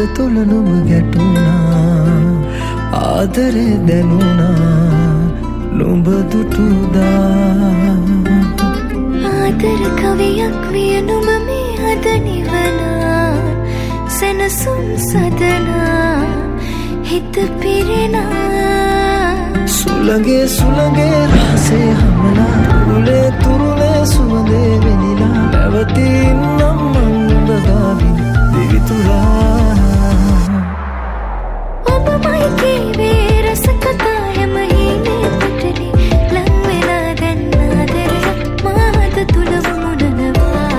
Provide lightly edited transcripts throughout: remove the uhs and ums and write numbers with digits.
තුල නුඹ ගැටුණා ආදරේ දැනුණා නුඹ දුටුදා ආදර කවියක් විය නුඹ මේ අද නිවනා සෙනසුම් සදනා හිත පිරෙනා සුළඟේ රහසේ හමලා උලේ තුරුලේ සුවඳේ වෙනිලා නැවතින්නම් මං ගාවින් දිවිතුරා ඔබමයි කීවේ රස කතා හැම හීනේ පිටලි ලං වෙලා දැන් ආදරයක් මාත තුලම මුනනවා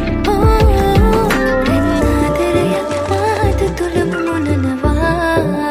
දැන් ආදරයක් මාත තුලම මුනනවා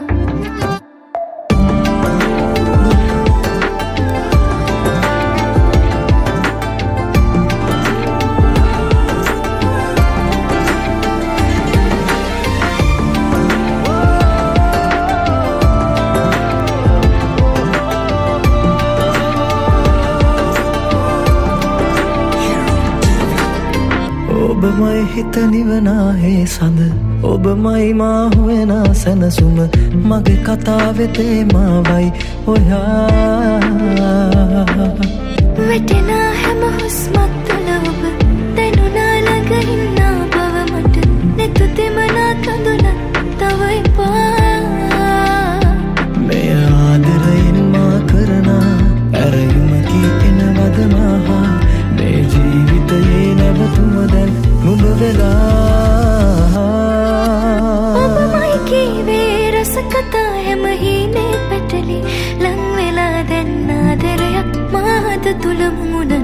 ඔබමයි හිත නිවනා හේ සඳ ඔබමයි මා හොයනා සැනසුම මගේ කතාවේ තේමාවයි ඔයා වැටෙනා හැම හුස්මක් තුළ ඔබ දැනුණා ළඟ ඉන්නා බව මට නැතු දෙමනා කඳුලක් තව එපා මෙය ආදරයෙන් මා කරනා ඇරයුමකි එනවද මාහා මේ ජීවිතයේ නැවතුම දැන් නුඹ වෙලා ඔබමයි කීවේ රස කතා හැම හීනේ පැටලි ලං වෙලා දැන් ආදරයක් මාත තුලම මුණ